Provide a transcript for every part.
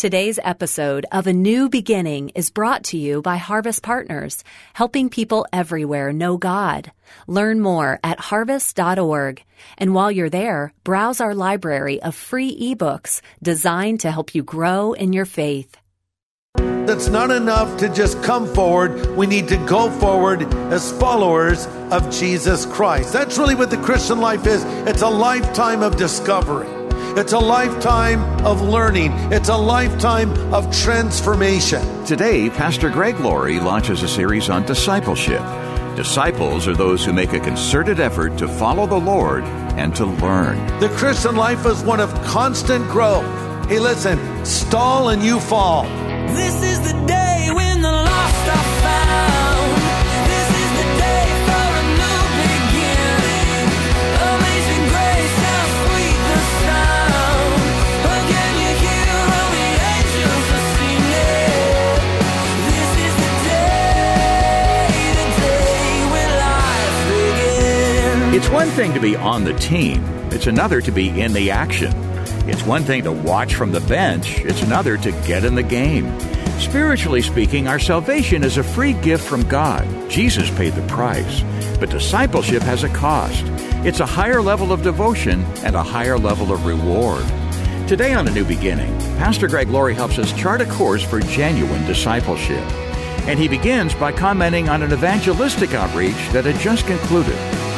Today's episode of A New Beginning is brought to you by Harvest Partners, helping people everywhere know God. Learn more at harvest.org. And while you're there, browse our library of free ebooks designed to help you grow in your faith. That's not enough to just come forward. We need to go forward as followers of Jesus Christ. That's really what the Christian life is. It's a lifetime of discovery. It's a lifetime of learning. It's a lifetime of transformation. Today, Pastor Greg Laurie launches a series on discipleship. Disciples are those who make a concerted effort to follow the Lord and to learn. The Christian life is one of constant growth. Hey, listen, stall and you fall. This is the day when the lost are found. This is the day for a new beginning. Amazing grace, how sweet the sound. Again you hear all the angels are singing. This is the day when life begins. It's one thing to be on the team. It's another to be in the action. It's one thing to watch from the bench. It's another to get in the game. Spiritually speaking, our salvation is a free gift from God. Jesus paid the price. But discipleship has a cost. It's a higher level of devotion and a higher level of reward. Today on A New Beginning, Pastor Greg Laurie helps us chart a course for genuine discipleship. And he begins by commenting on an evangelistic outreach that had just concluded.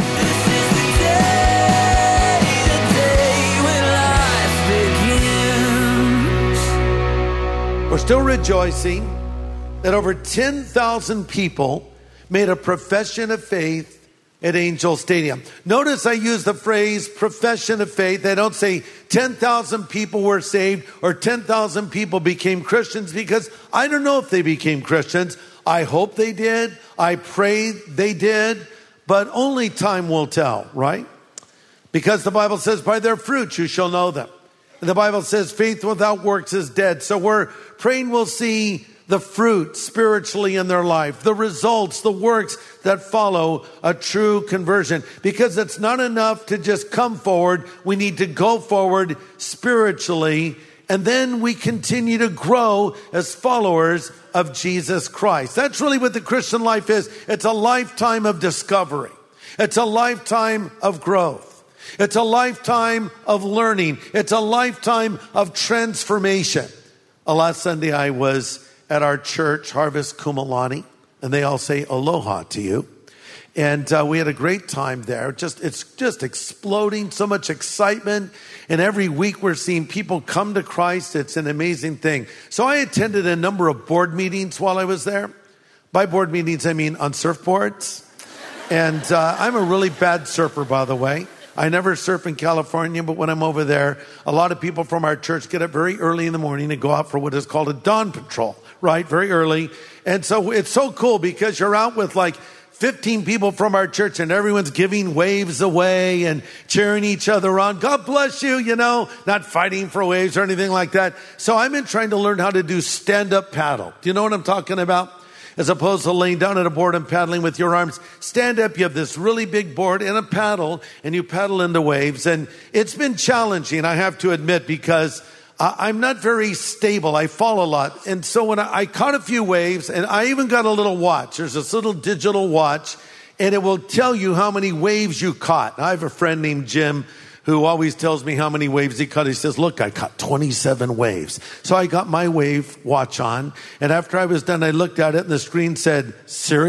We're still rejoicing that over 10,000 people made a profession of faith at Angel Stadium. Notice I use the phrase profession of faith. I don't say 10,000 people were saved or 10,000 people became Christians, because I don't know if they became Christians. I hope they did. I pray they did. But only time will tell, right? Because the Bible says, by their fruits you shall know them. The Bible says faith without works is dead. So we're praying we'll see the fruit spiritually in their life, the results, the works that follow a true conversion. Because it's not enough to just come forward. We need to go forward spiritually. And then we continue to grow as followers of Jesus Christ. That's really what the Christian life is. It's a lifetime of discovery. It's a lifetime of growth. It's a lifetime of learning. It's a lifetime of transformation. Last Sunday I was at our church, Harvest Kumalani, and they all say aloha to you. And we had a great time there. It's just exploding, so much excitement. And every week we're seeing people come to Christ. It's an amazing thing. So I attended a number of board meetings while I was there. By board meetings, I mean on surfboards. And I'm a really bad surfer, by the way. I never surf in California, but when I'm over there, a lot of people from our church get up very early in the morning and go out for what is called a dawn patrol, right? Very early. And so it's so cool because you're out with like 15 people from our church and everyone's giving waves away and cheering each other on. God bless you, not fighting for waves or anything like that. So I've been trying to learn how to do stand-up paddle. Do you know what I'm talking about? As opposed to laying down at a board and paddling with your arms. Stand up, you have this really big board and a paddle, and you paddle into waves. And it's been challenging, I have to admit, because I'm not very stable. I fall a lot. And so when I caught a few waves, and I even got a little watch. There's this little digital watch, and it will tell you how many waves you caught. I have a friend named Jim who always tells me how many waves he caught. He says, look, I caught 27 waves. So I got my wave watch on. And after I was done, I looked at it and the screen said, seriously? ?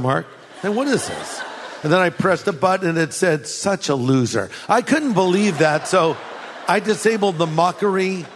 And what is this? And then I pressed a button and it said, such a loser. I couldn't believe that. So I disabled the mockery.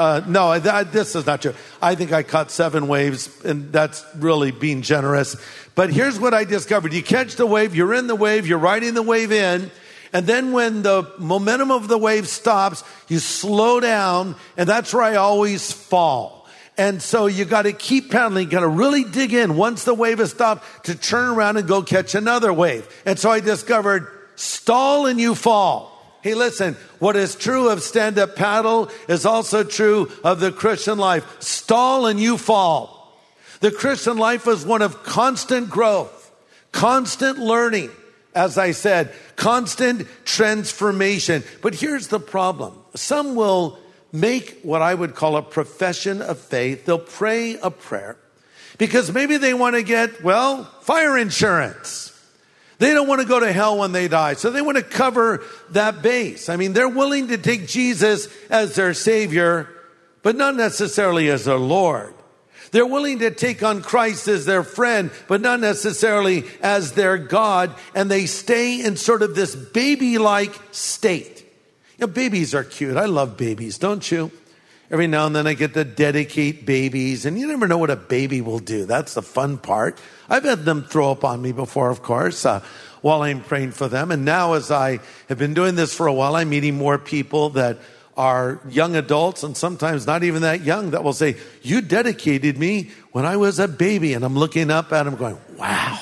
This is not true. I think I caught 7 waves, and that's really being generous. But here's what I discovered. You catch the wave, you're in the wave, you're riding the wave in. And then when the momentum of the wave stops, you slow down, and that's where I always fall. And so you got to keep paddling. You got to really dig in once the wave has stopped to turn around and go catch another wave. And so I discovered stall and you fall. Hey, listen, what is true of stand-up paddle is also true of the Christian life. Stall and you fall. The Christian life is one of constant growth, constant learning. As I said, constant transformation. But here's the problem. Some will make what I would call a profession of faith. They'll pray a prayer because maybe they want to get, fire insurance. They don't want to go to hell when they die, so they want to cover that base. I mean, they're willing to take Jesus as their Savior, but not necessarily as their Lord. They're willing to take on Christ as their friend, but not necessarily as their God, and they stay in sort of this baby-like state. You know, babies are cute. I love babies, don't you? Every now and then I get to dedicate babies, and you never know what a baby will do. That's the fun part. I've had them throw up on me before, of course, while I'm praying for them. And now as I have been doing this for a while, I'm meeting more people that are young adults and sometimes not even that young that will say, you dedicated me when I was a baby. And I'm looking up at them going, wow.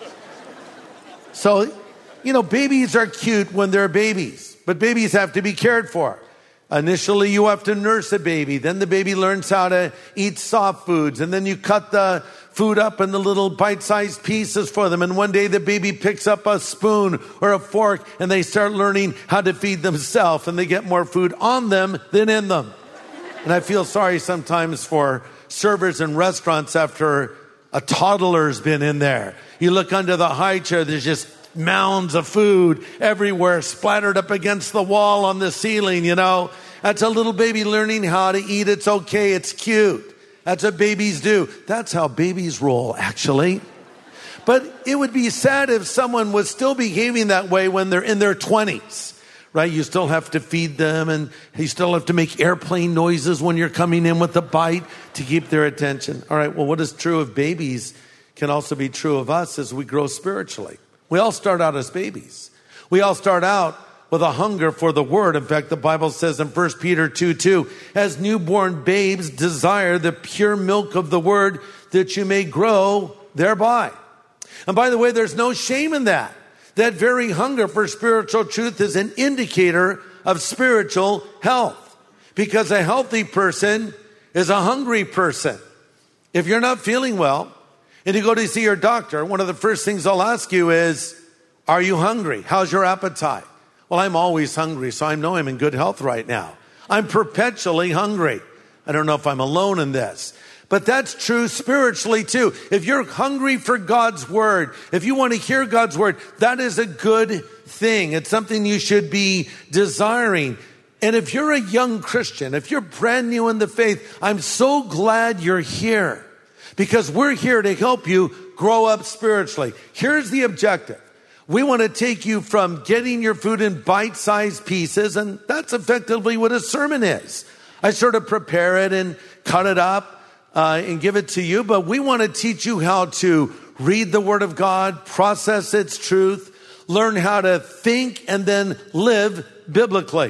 So, you know, babies are cute when they're babies, but babies have to be cared for. Initially, you have to nurse a baby. Then the baby learns how to eat soft foods. And then you cut the food up in the little bite-sized pieces for them. And one day the baby picks up a spoon or a fork and they start learning how to feed themselves. And they get more food on them than in them. And I feel sorry sometimes for servers in restaurants after a toddler's been in there. You look under the high chair, there's just mounds of food everywhere, splattered up against the wall on the ceiling, you know. That's a little baby learning how to eat. It's okay. It's cute. That's what babies do. That's how babies roll, actually. But it would be sad if someone was still behaving that way when they're in their 20s, right? You still have to feed them, and you still have to make airplane noises when you're coming in with a bite to keep their attention. All right, well, what is true of babies can also be true of us as we grow spiritually. We all start out as babies. We all start out with a hunger for the word. In fact, the Bible says in 1 Peter 2:2, as newborn babes desire the pure milk of the word that you may grow thereby. And by the way, there's no shame in that. That very hunger for spiritual truth is an indicator of spiritual health. Because a healthy person is a hungry person. If you're not feeling well, and you go to see your doctor, one of the first things they'll ask you is, are you hungry? How's your appetite? Well, I'm always hungry, so I know I'm in good health right now. I'm perpetually hungry. I don't know if I'm alone in this. But that's true spiritually too. If you're hungry for God's word, if you want to hear God's word, that is a good thing. It's something you should be desiring. And if you're a young Christian, if you're brand new in the faith, I'm so glad you're here. Because we're here to help you grow up spiritually. Here's the objective. We want to take you from getting your food in bite-sized pieces, and that's effectively what a sermon is. I sort of prepare it and cut it up and give it to you, but we want to teach you how to read the Word of God, process its truth, learn how to think, and then live biblically.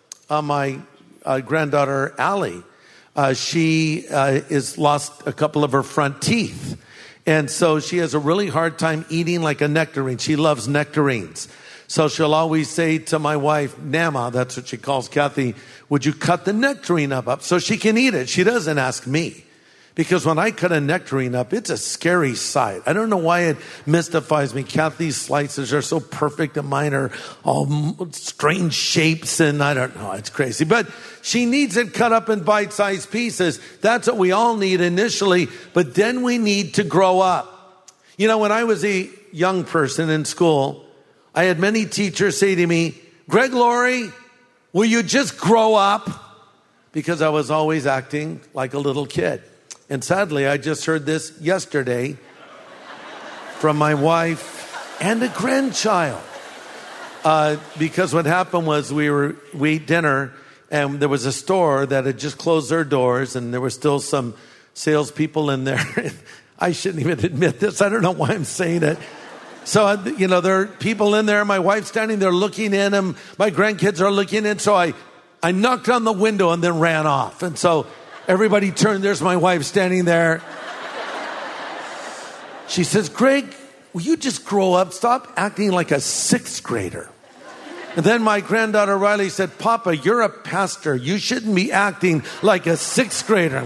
My granddaughter, Allie, she has lost a couple of her front teeth. And so she has a really hard time eating like a nectarine. She loves nectarines. So she'll always say to my wife, Nama, that's what she calls Kathy, would you cut the nectarine up so she can eat it? She doesn't ask me. Because when I cut a nectarine up, it's a scary sight. I don't know why it mystifies me. Kathy's slices are so perfect and mine are all strange shapes and I don't know. It's crazy. But she needs it cut up in bite-sized pieces. That's what we all need initially. But then we need to grow up. You know, when I was a young person in school, I had many teachers say to me, Greg Laurie, will you just grow up? Because I was always acting like a little kid. And sadly, I just heard this yesterday from my wife and a grandchild. Because what happened was we ate dinner and there was a store that had just closed their doors and there were still some salespeople in there. I shouldn't even admit this. I don't know why I'm saying it. So, you know, there are people in there. My wife's standing there looking in and my grandkids are looking in. So I knocked on the window and then ran off. And so everybody turned. There's my wife standing there. She says, Greg, will you just grow up? Stop acting like a sixth grader. And then my granddaughter Riley said, Papa, you're a pastor. You shouldn't be acting like a sixth grader.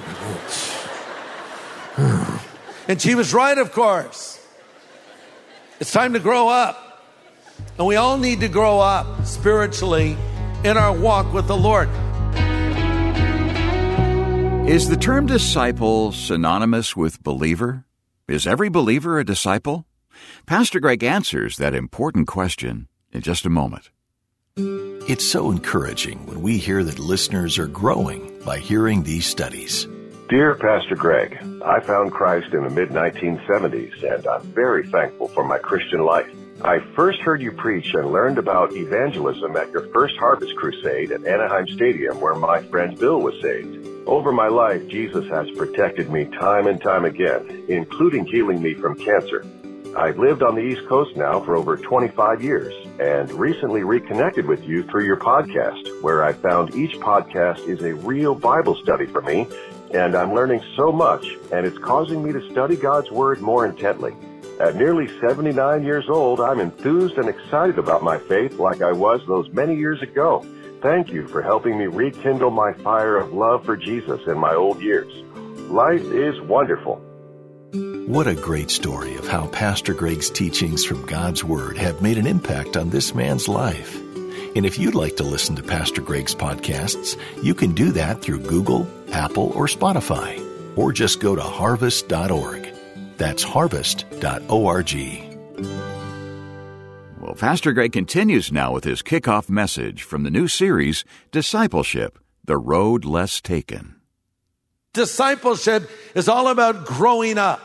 And she was right, of course. It's time to grow up. And we all need to grow up spiritually in our walk with the Lord. Is the term disciple synonymous with believer? Is every believer a disciple? Pastor Greg answers that important question in just a moment. It's so encouraging when we hear that listeners are growing by hearing these studies. Dear Pastor Greg, I found Christ in the mid-1970s, and I'm very thankful for my Christian life. I first heard you preach and learned about evangelism at your first Harvest Crusade at Anaheim Stadium, where my friend Bill was saved. Over my life, Jesus has protected me time and time again, including healing me from cancer. I've lived on the East Coast now for over 25 years and recently reconnected with you through your podcast, where I found each podcast is a real Bible study for me, and I'm learning so much, and it's causing me to study God's Word more intently. At nearly 79 years old, I'm enthused and excited about my faith like I was those many years ago. Thank you for helping me rekindle my fire of love for Jesus in my old years. Life is wonderful. What a great story of how Pastor Greg's teachings from God's Word have made an impact on this man's life. And if you'd like to listen to Pastor Greg's podcasts, you can do that through Google, Apple, or Spotify. Or just go to harvest.org. That's harvest.org. Well, Pastor Greg continues now with his kickoff message from the new series, Discipleship, The Road Less Taken. Discipleship is all about growing up.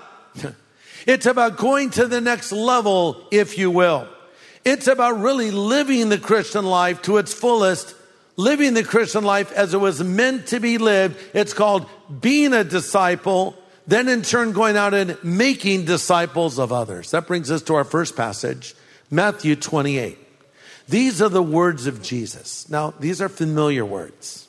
It's about going to the next level, if you will. It's about really living the Christian life to its fullest, living the Christian life as it was meant to be lived. It's called being a disciple, then in turn going out and making disciples of others. That brings us to our first passage, Matthew 28. These are the words of Jesus. Now, these are familiar words.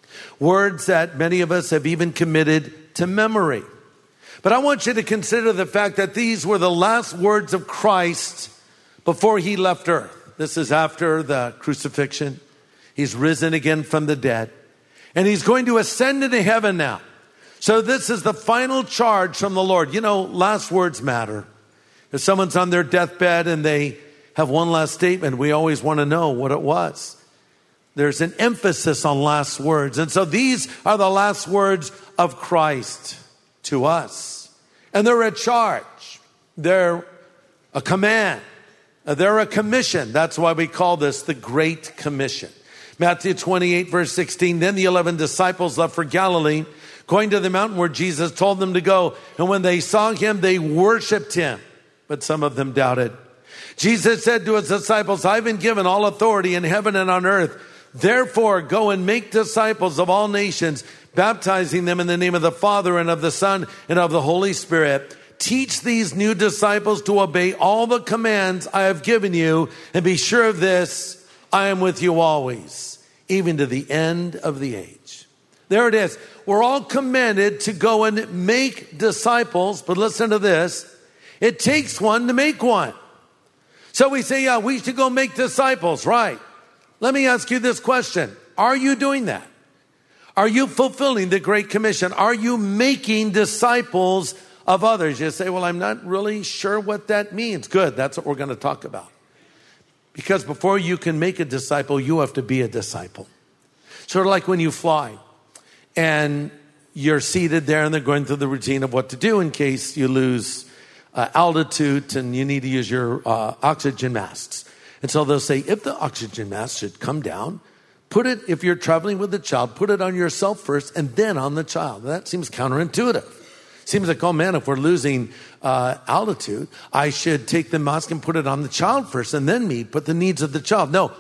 Words that many of us have even committed to memory. But I want you to consider the fact that these were the last words of Christ before he left earth. This is after the crucifixion. He's risen again from the dead. And he's going to ascend into heaven now. So this is the final charge from the Lord. You know, last words matter. If someone's on their deathbed and they have one last statement, we always want to know what it was. There's an emphasis on last words. And so these are the last words of Christ to us. And they're a charge. They're a command. They're a commission. That's why we call this the Great Commission. Matthew 28, verse 16, then the 11 disciples left for Galilee, going to the mountain where Jesus told them to go. And when they saw him, they worshiped him. But some of them doubted. Jesus said to his disciples, I've been given all authority in heaven and on earth. Therefore, go and make disciples of all nations, baptizing them in the name of the Father and of the Son and of the Holy Spirit. Teach these new disciples to obey all the commands I have given you, and be sure of this, I am with you always, even to the end of the age. There it is. We're all commanded to go and make disciples, but listen to this. It takes one to make one. So we say, yeah, we should go make disciples, right? Let me ask you this question. Are you doing that? Are you fulfilling the Great Commission? Are you making disciples of others? You say, well, I'm not really sure what that means. Good, that's what we're going to talk about. Because before you can make a disciple, you have to be a disciple. Sort of like when you fly and you're seated there and they're going through the routine of what to do in case you lose altitude and you need to use your oxygen masks. And so they'll say, if the oxygen mask should come down, put it, if you're traveling with a child, put it on yourself first and then on the child. That seems counterintuitive. Seems like, oh man, if we're losing altitude, I should take the mask and put it on the child first and then me, put the needs of the child. No,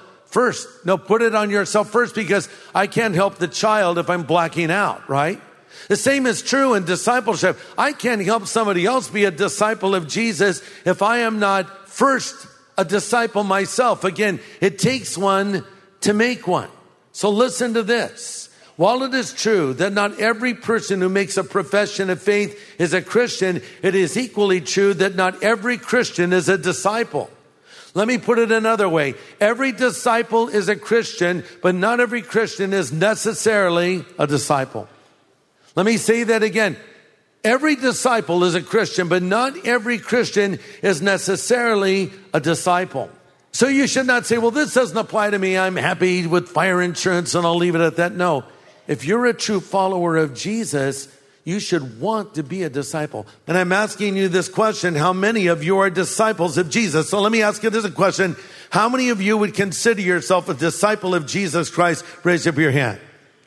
put it on yourself first, because I can't help the child if I'm blacking out, right? The same is true in discipleship. I can't help somebody else be a disciple of Jesus if I am not first a disciple myself. Again, it takes one to make one. So listen to this. While it is true that not every person who makes a profession of faith is a Christian, it is equally true that not every Christian is a disciple. Let me put it another way. Every disciple is a Christian, but not every Christian is necessarily a disciple. Let me say that again. Every disciple is a Christian, but not every Christian is necessarily a disciple. So you should not say, well, this doesn't apply to me. I'm happy with fire insurance and I'll leave it at that. No, if you're a true follower of Jesus, you should want to be a disciple. And I'm asking you this question, how many of you are disciples of Jesus? So let me ask you this question. How many of you would consider yourself a disciple of Jesus Christ? Raise up your hand.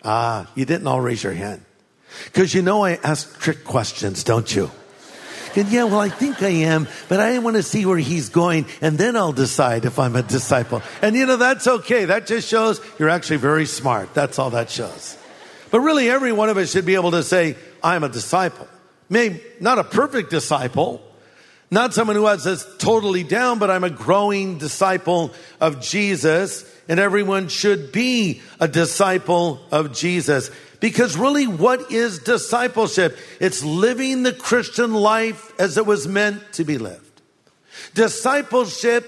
You didn't all raise your hand. Because you know I ask trick questions, don't you? And yeah, well, I think I am, but I want to see where he's going, and then I'll decide if I'm a disciple. And that's okay. That just shows you're actually very smart. That's all that shows. But really, every one of us should be able to say, I'm a disciple. Maybe not a perfect disciple, not someone who has this totally down, but I'm a growing disciple of Jesus, and everyone should be a disciple of Jesus. Because really, what is discipleship? It's living the Christian life as it was meant to be lived. Discipleship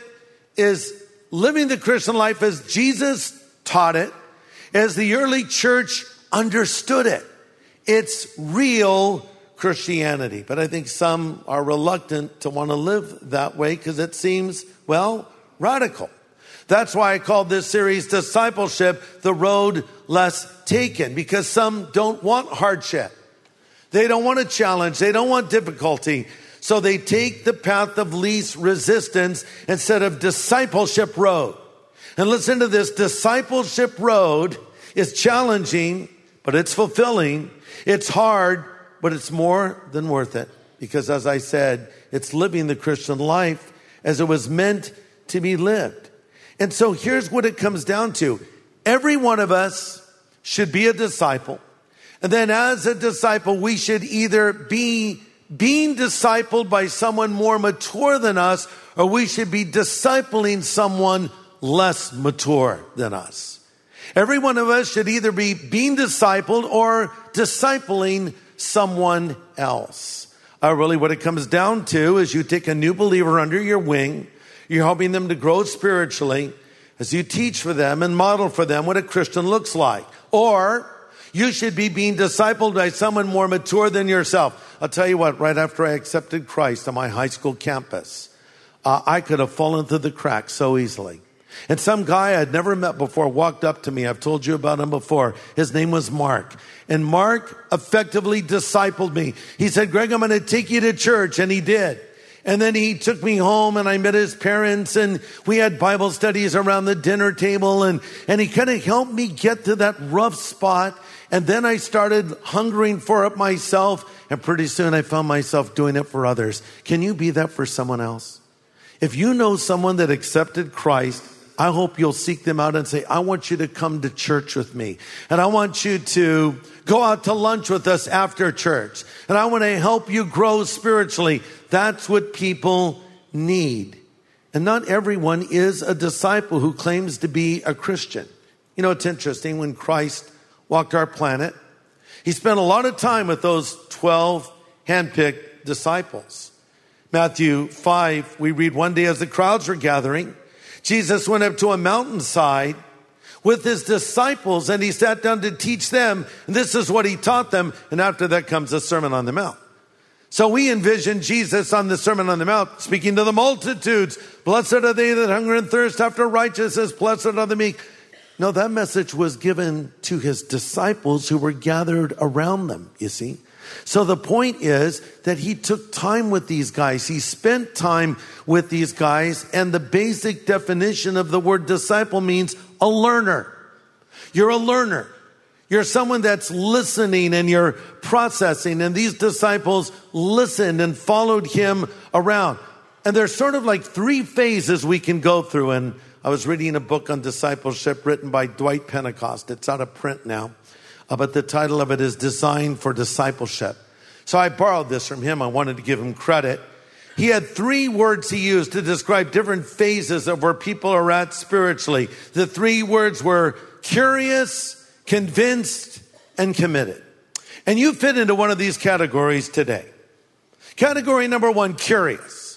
is living the Christian life as Jesus taught it, as the early church understood it. It's real Christianity. But I think some are reluctant to want to live that way because it seems, radical. That's why I called this series Discipleship, the Road Less Taken, because some don't want hardship. They don't want a challenge. They don't want difficulty. So they take the path of least resistance instead of discipleship road. And listen to this, discipleship road is challenging, but it's fulfilling. It's hard, but it's more than worth it. Because as I said, it's living the Christian life as it was meant to be lived. And so here's what it comes down to. Every one of us should be a disciple. And then as a disciple, we should either be being discipled by someone more mature than us, or we should be discipling someone less mature than us. Every one of us should either be being discipled or discipling someone else. Really what it comes down to is you take a new believer under your wing. You're helping them to grow spiritually as you teach for them and model for them what a Christian looks like. Or you should be being discipled by someone more mature than yourself. I'll tell you what, right after I accepted Christ on my high school campus, I could have fallen through the cracks so easily. And some guy I'd never met before walked up to me. I've told you about him before. His name was Mark. And Mark effectively discipled me. He said, Greg, I'm going to take you to church. And he did. And then he took me home and I met his parents and we had Bible studies around the dinner table and he kind of helped me get to that rough spot. And then I started hungering for it myself and pretty soon I found myself doing it for others. Can you be that for someone else? If you know someone that accepted Christ, I hope you'll seek them out and say, I want you to come to church with me. And I want you to go out to lunch with us after church. And I want to help you grow spiritually. That's what people need. And not everyone is a disciple who claims to be a Christian. You know, it's interesting. When Christ walked our planet, he spent a lot of time with those 12 handpicked disciples. Matthew 5, we read, one day as the crowds were gathering, Jesus went up to a mountainside with his disciples and he sat down to teach them. And this is what he taught them. And after that comes the Sermon on the Mount. So we envision Jesus on the Sermon on the Mount speaking to the multitudes. Blessed are they that hunger and thirst after righteousness. Blessed are the meek. No, that message was given to his disciples who were gathered around them, you see. So the point is that he took time with these guys. He spent time with these guys. And the basic definition of the word disciple means a learner. You're a learner. You're someone that's listening and you're processing. And these disciples listened and followed him around. And there's sort of like three phases we can go through. And I was reading a book on discipleship written by Dwight Pentecost. It's out of print now. But the title of it is Designed for Discipleship. So I borrowed this from him. I wanted to give him credit. He had three words he used to describe different phases of where people are at spiritually. The three words were curious, convinced, and committed. And you fit into one of these categories today. Category number one, curious.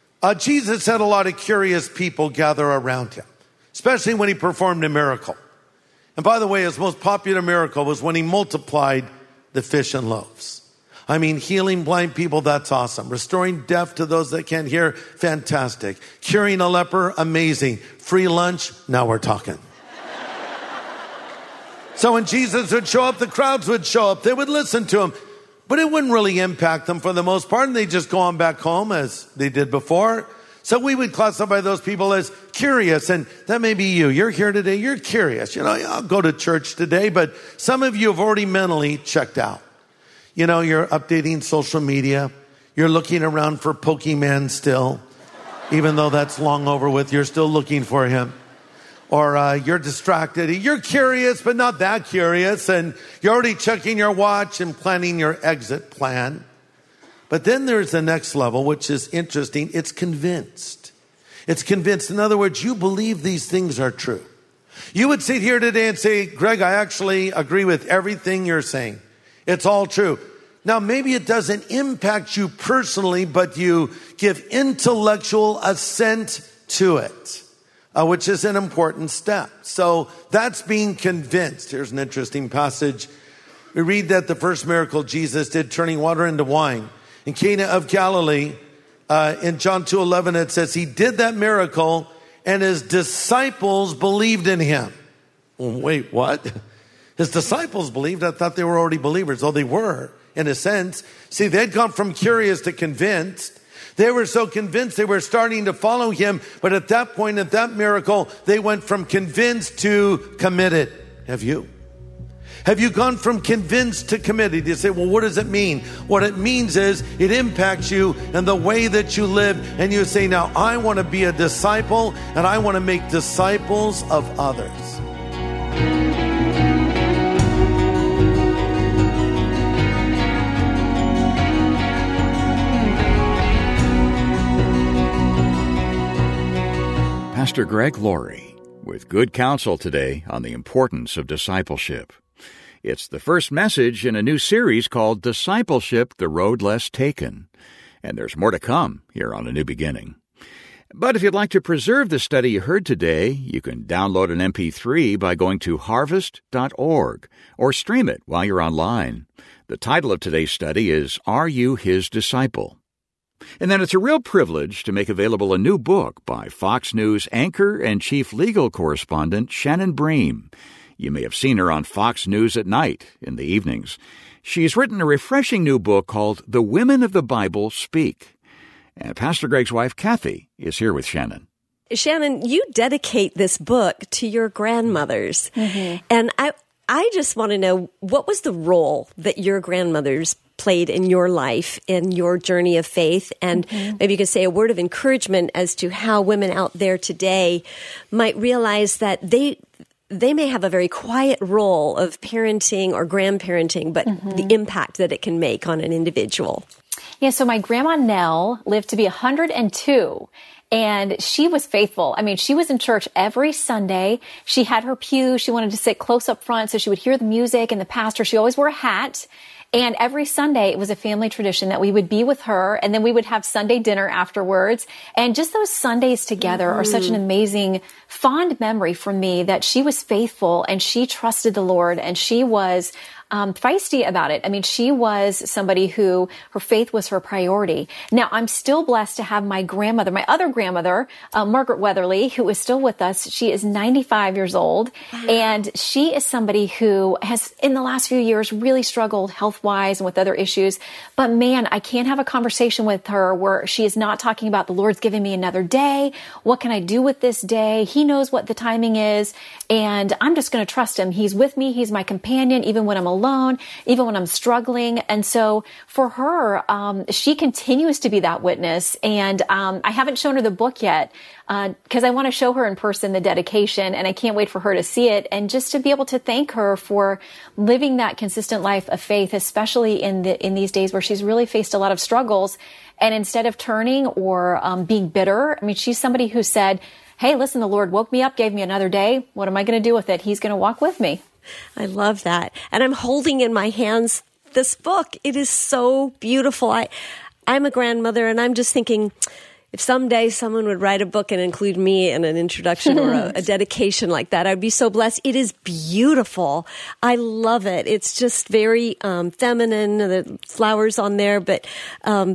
Jesus had a lot of curious people gather around him, especially when he performed a miracle. And by the way, his most popular miracle was when he multiplied the fish and loaves. I mean, healing blind people, that's awesome. Restoring deaf to those that can't hear, fantastic. Curing a leper, amazing. Free lunch, now we're talking. So when Jesus would show up, the crowds would show up. They would listen to him. But it wouldn't really impact them for the most part. And they'd just go on back home as they did before. So we would classify those people as curious. And that may be you. You're here today. You're curious. I'll go to church today. But some of you have already mentally checked out. You're updating social media. You're looking around for Pokemon still. Even though that's long over with, you're still looking for him. Or you're distracted. You're curious, but not that curious. And you're already checking your watch and planning your exit plan. But then there's the next level, which is interesting. It's convinced. It's convinced. In other words, you believe these things are true. You would sit here today and say, Greg, I actually agree with everything you're saying. It's all true. Now, maybe it doesn't impact you personally, but you give intellectual assent to it. Which is an important step. So that's being convinced. Here's an interesting passage. We read that the first miracle Jesus did, turning water into wine, in Cana of Galilee, in John 2:11, it says he did that miracle and his disciples believed in him. Well, wait, what? His disciples believed? I thought they were already believers. Oh, they were, in a sense. See, they'd gone from curious to convinced. They were so convinced they were starting to follow him. But at that point, at that miracle, they went from convinced to committed. Have you? Have you gone from convinced to committed? You say, well, what does it mean? What it means is it impacts you and the way that you live. And you say, now I want to be a disciple and I want to make disciples of others. Pastor Greg Laurie with good counsel today on the importance of discipleship. It's the first message in a new series called Discipleship, the Road Less Taken. And there's more to come here on A New Beginning. But if you'd like to preserve the study you heard today, you can download an MP3 by going to harvest.org or stream it while you're online. The title of today's study is Are You His Disciple? And then it's a real privilege to make available a new book by Fox News anchor and chief legal correspondent Shannon Bream. You may have seen her on Fox News at night in the evenings. She's written a refreshing new book called The Women of the Bible Speak. And Pastor Greg's wife, Kathy, is here with Shannon. Shannon, you dedicate this book to your grandmothers. Mm-hmm. And I just want to know, what was the role that your grandmothers played in your life, in your journey of faith? And maybe you could say a word of encouragement as to how women out there today might realize that they may have a very quiet role of parenting or grandparenting, but the impact that it can make on an individual. Yeah, so my grandma Nell lived to be 102. And she was faithful. I mean, she was in church every Sunday. She had her pew. She wanted to sit close up front so she would hear the music and the pastor. She always wore a hat. And every Sunday, it was a family tradition that we would be with her, and then we would have Sunday dinner afterwards. And just those Sundays together are such an amazing, fond memory for me that she was faithful and she trusted the Lord and she was feisty about it. I mean, she was somebody who her faith was her priority. Now, I'm still blessed to have my grandmother, my other grandmother, Margaret Weatherly, who is still with us. She is 95 years old, and she is somebody who has, in the last few years, really struggled health-wise and with other issues. But man, I can't have a conversation with her where she is not talking about the Lord's giving me another day. What can I do with this day? He knows what the timing is, and I'm just going to trust him. He's with me. He's my companion, even when I'm alone, even when I'm struggling. And so for her, she continues to be that witness. And I haven't shown her the book yet because I want to show her in person the dedication, and I can't wait for her to see it and just to be able to thank her for living that consistent life of faith, especially in these days where she's really faced a lot of struggles. And instead of turning or being bitter, I mean, she's somebody who said, hey, listen, the Lord woke me up, gave me another day. What am I going to do with it? He's going to walk with me. I love that. And I'm holding in my hands this book. It is so beautiful. I'm a grandmother, and I'm just thinking, if someday someone would write a book and include me in an introduction or a dedication like that, I'd be so blessed. It is beautiful. I love it. It's just very feminine, the flowers on there, but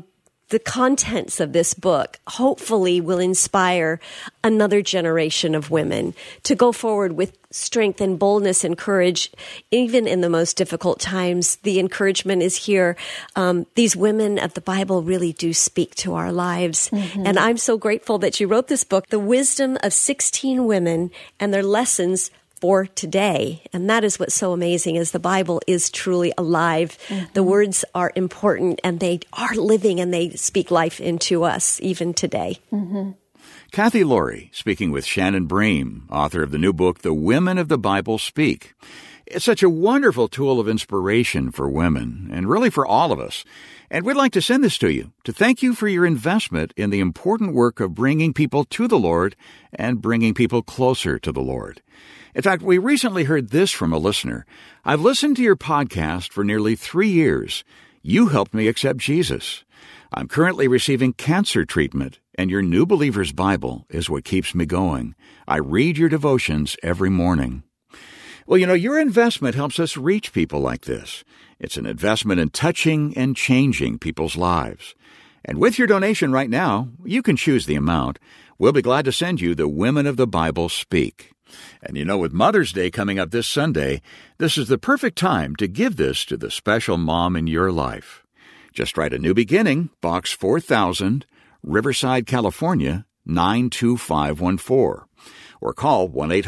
the contents of this book hopefully will inspire another generation of women to go forward with strength and boldness and courage, even in the most difficult times. The encouragement is here. These women of the Bible really do speak to our lives. And I'm so grateful that you wrote this book, The Wisdom of 16 Women and Their Lessons for Today. And that is what's so amazing, is the Bible is truly alive. The words are important, and they are living, and they speak life into us even today. Kathy Laurie, speaking with Shannon Bream, author of the new book, The Women of the Bible Speak. It's such a wonderful tool of inspiration for women, and really for all of us. And we'd like to send this to you to thank you for your investment in the important work of bringing people to the Lord and bringing people closer to the Lord. In fact, we recently heard this from a listener. I've listened to your podcast for nearly 3 years. You helped me accept Jesus. I'm currently receiving cancer treatment, and your New Believer's Bible is what keeps me going. I read your devotions every morning. Well, your investment helps us reach people like this. It's an investment in touching and changing people's lives. And with your donation right now, you can choose the amount. We'll be glad to send you The Women of the Bible Speak. And with Mother's Day coming up this Sunday, this is the perfect time to give this to the special mom in your life. Just write A New Beginning, Box 4000, Riverside, California, 92514. Or call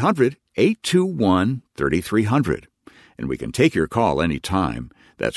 1-800-821-3300. And we can take your call anytime. That's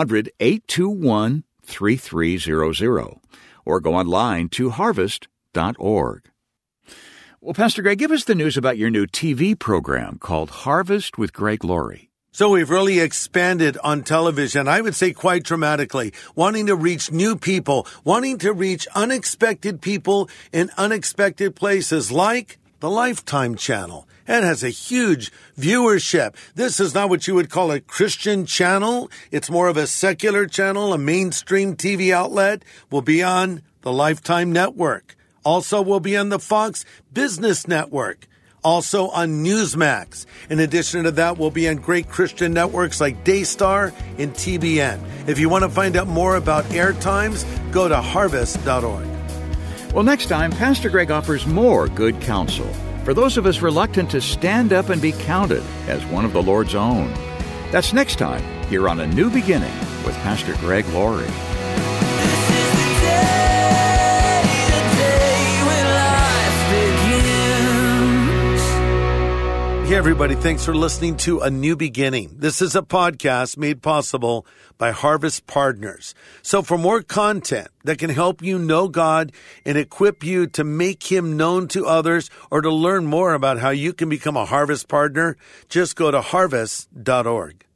1-800-821-3300. Or go online to harvest.org. Well, Pastor Greg, give us the news about your new TV program called Harvest with Greg Laurie. So we've really expanded on television, I would say quite dramatically, wanting to reach new people, wanting to reach unexpected people in unexpected places like the Lifetime channel. It has a huge viewership. This is not what you would call a Christian channel. It's more of a secular channel. A mainstream TV outlet will be on the Lifetime network. Also will be on the Fox Business Network. Also on Newsmax. In addition to that, we'll be on great Christian networks like Daystar and TBN. If you want to find out more about air times, go to harvest.org. Well, next time, Pastor Greg offers more good counsel for those of us reluctant to stand up and be counted as one of the Lord's own. That's next time here on A New Beginning with Pastor Greg Laurie. Hey, everybody. Thanks for listening to A New Beginning. This is a podcast made possible by Harvest Partners. So for more content that can help you know God and equip you to make Him known to others, or to learn more about how you can become a Harvest Partner, just go to harvest.org.